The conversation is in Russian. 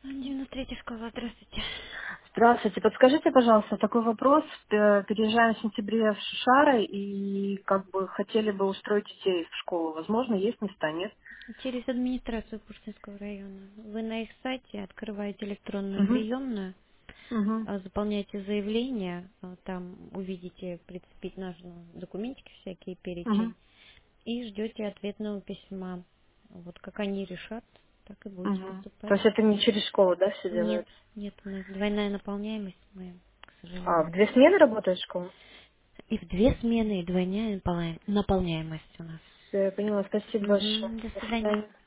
93 школа, здравствуйте. Здравствуйте. Подскажите, пожалуйста, такой вопрос. Переезжаем в сентябре в Шишары и как бы хотели бы устроить детей в школу. Возможно, есть места, нет? Через администрацию Пушкинского района. Вы на их сайте открываете электронную Угу. приемную, Угу. заполняете заявление, там увидите прицепить нужно документики всякие, Угу. перечень, и ждете ответного письма. Вот как они решат, так и будете Угу. То поступать. есть это не через школу, да, все Нет, делают? нет, у нас двойная наполняемость, мы, к А, в сожалению. 2 смены работает школа? И в 2 смены, и двойная наполняемость у нас. Все, я поняла. Спасибо большое. Мгм, до До свидания. свидания.